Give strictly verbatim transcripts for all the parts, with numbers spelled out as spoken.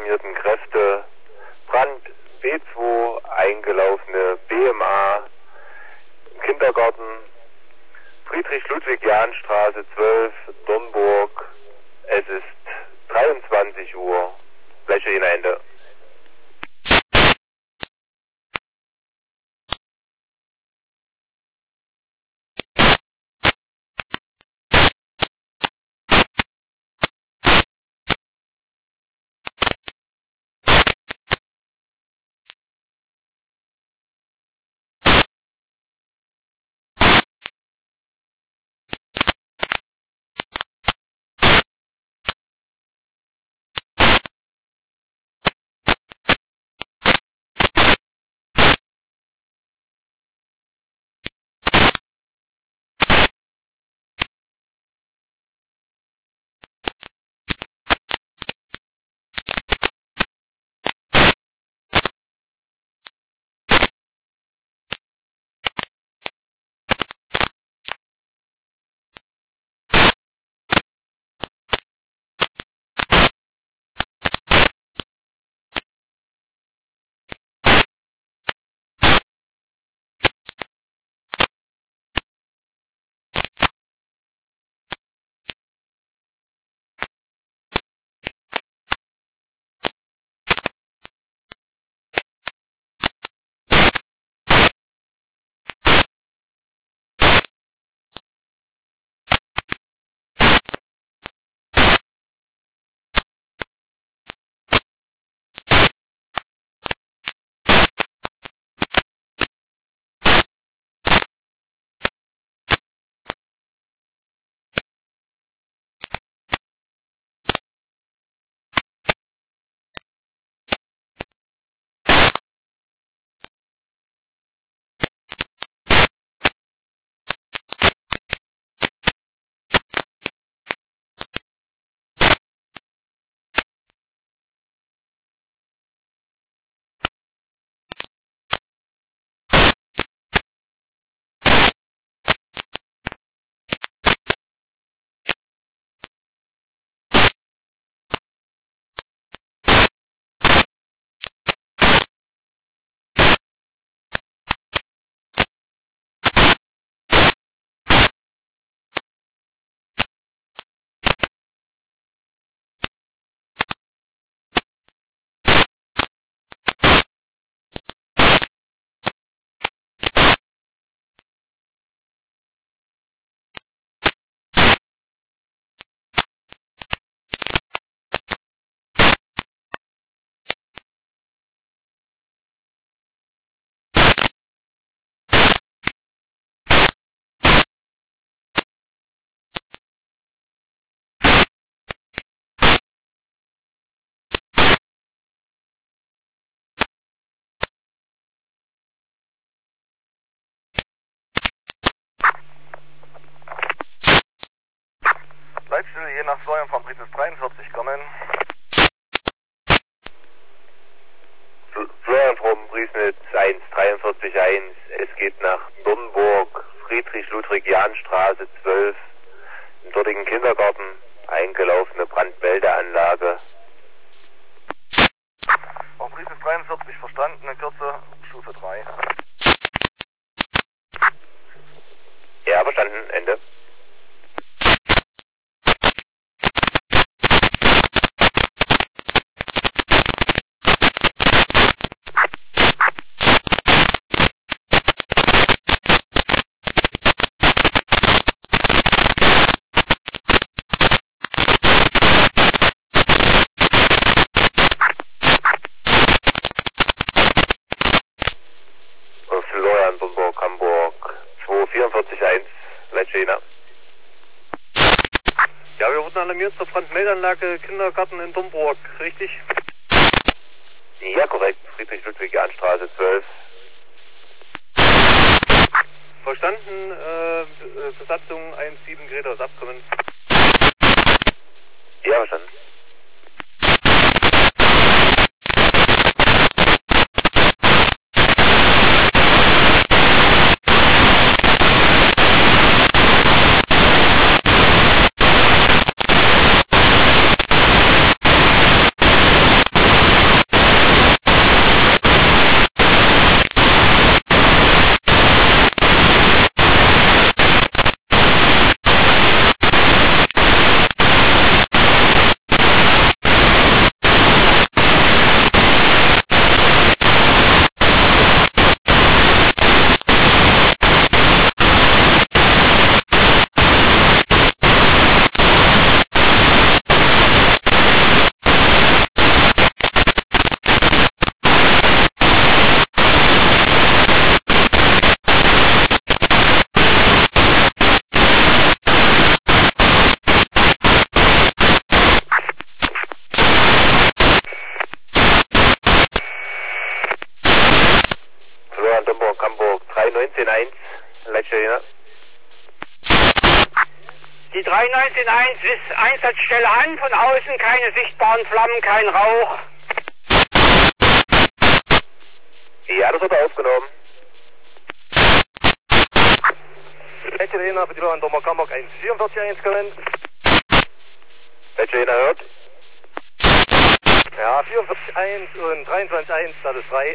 stationierten Kräfte. Brand B zwei, eingelaufene B M A, Kindergarten, Friedrich-Ludwig-Jahn-Straße zwölf, Dornburg. Es ist dreiundzwanzig Uhr. Fläche in Ende. Leitstelle je nach Steuern vom Briefes dreiundvierzig kommen. Florian vom Briefnitz eins dreiundvierzig eins. Es geht nach Dornburg, Friedrich-Ludwig-Jahn-Straße zwölf, im dortigen Kindergarten, eingelaufene Brandmeldeanlage. Vom Briefes dreiundvierzig verstanden, in Kürze, Stufe drei. Ja, verstanden, Ende. Florian, Dornburg, Hamburg, zwei vierundvierzig eins, Leitstelle. Ja, wir wurden alarmiert zur Brandmeldeanlage Kindergarten in Dornburg, richtig? Ja, korrekt. Friedrich-Ludwig-Jahn-Straße zwölf. Verstanden, äh, Besatzung eins sieben, Greta aus Abkommen. Ja, verstanden. drei neunzehn eins, Leitstelle Jena. Die drei neunzehn eins ist Einsatzstelle an, von außen keine sichtbaren Flammen, kein Rauch. Ja, das wird aufgenommen. Leitstelle Jena, bitte an Domburg Hamburg eins vier vier eins kommen. Leitstelle Jena hört. Ja, vierundvierzig eins und dreiundzwanzig eins, das ist frei.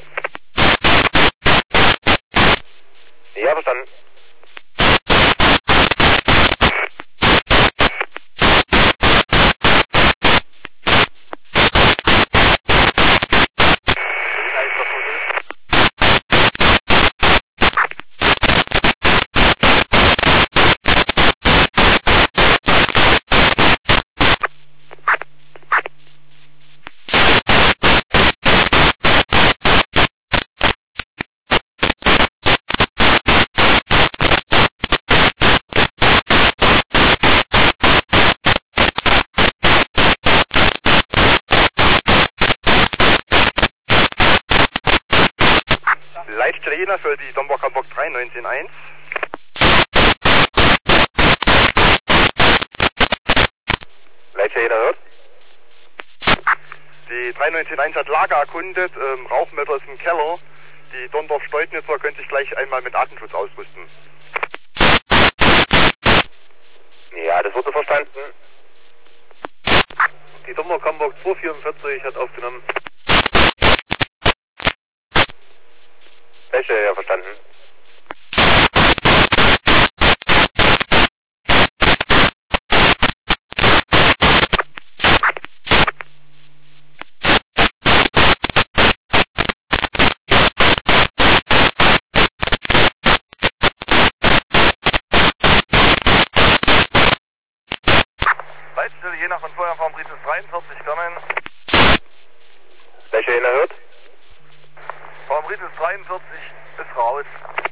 Ja, verstanden. Leitstelle Jena für die Domburg Hamburg drei neunzehn eins. Leitstelle Jena hört. Die drei neunzehn eins hat Lager erkundet, ähm, Rauchmelder ist im Keller. Die Dondorf-Steudnitzer können sich gleich einmal mit Atemschutz ausrüsten. Ja, das wurde verstanden. Die Domburg Hamburg zwei vierundvierzig hat aufgenommen. Leitstelle, ja, verstanden. Leitstelle Jena von Feuerwehr Briefes dreiundvierzig kommen. Leitstelle Jena hört. Fabritis dreiundvierzig ist raus.